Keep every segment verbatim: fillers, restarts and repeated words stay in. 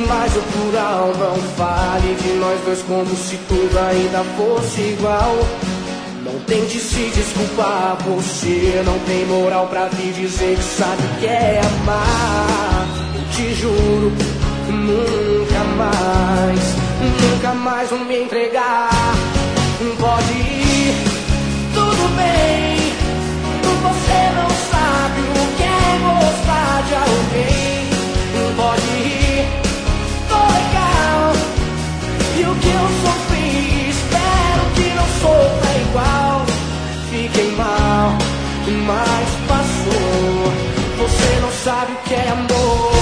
mais o plural. Não fale de nós dois como se tudo ainda fosse igual. Não tente se desculpar, você não tem moral pra vir dizer que sabe o que é amar. Eu te juro, nunca mais, nunca mais vou me entregar. Pode ir, tudo bem, você não sabe o que é gostar de alguém. Pode ir, tô legal, e o que eu sofri, espero que não sofra igual. Fiquei mal, mas passou, você não sabe o que é amor.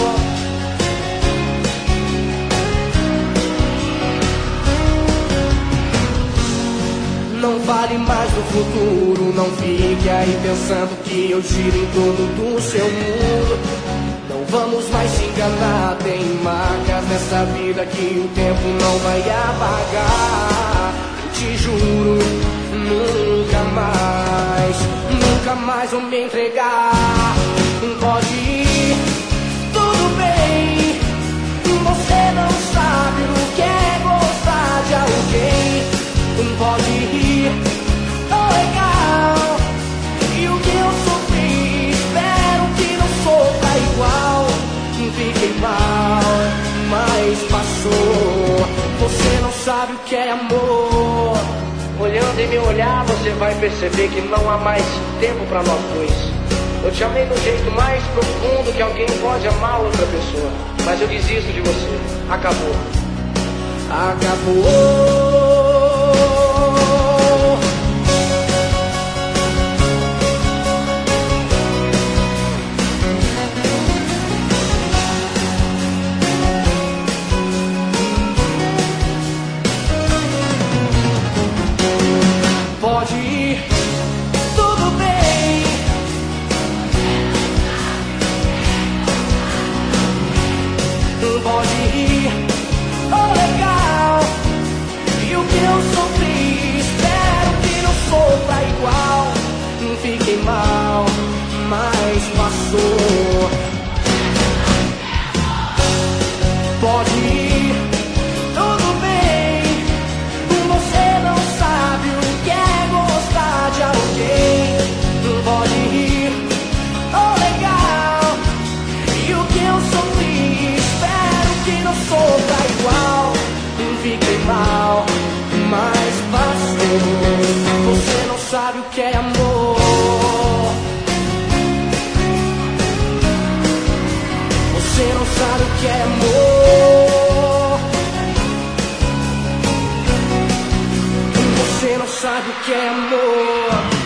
Não fale mais do futuro, não fique aí pensando que eu giro em torno do seu mundo. Não vamos mais se enganar, tem marcas nessa vida que o tempo não vai apagar. Eu te juro, nunca mais, nunca mais vou me entregar. Pode ir, tudo bem, você não sabe o que é gostar de alguém. Pode ir, tô legal, e o que eu sofri, espero que não sofra igual. Fiquei mal, mas passou, você não sabe o que é amor. Olhando em meu olhar, você vai perceber que não há mais tempo pra nós dois. Eu te amei do jeito mais profundo que alguém pode amar outra pessoa, mas eu desisto de você. Acabou. Acabou. Pode ir, tudo bem, pode ir, oh legal, e o que eu sofri, espero que não sofra igual. Fiquei mal, mas passou. Pode ir, tudo bem, você não sabe o que é gostar de alguém. Pode ir, oh legal, e o que eu sofri, espero que não sofra igual. Fiquei mal, mas passou, você não sabe o que é amor. Você não sabe o que é amor. Você não sabe o que é amor.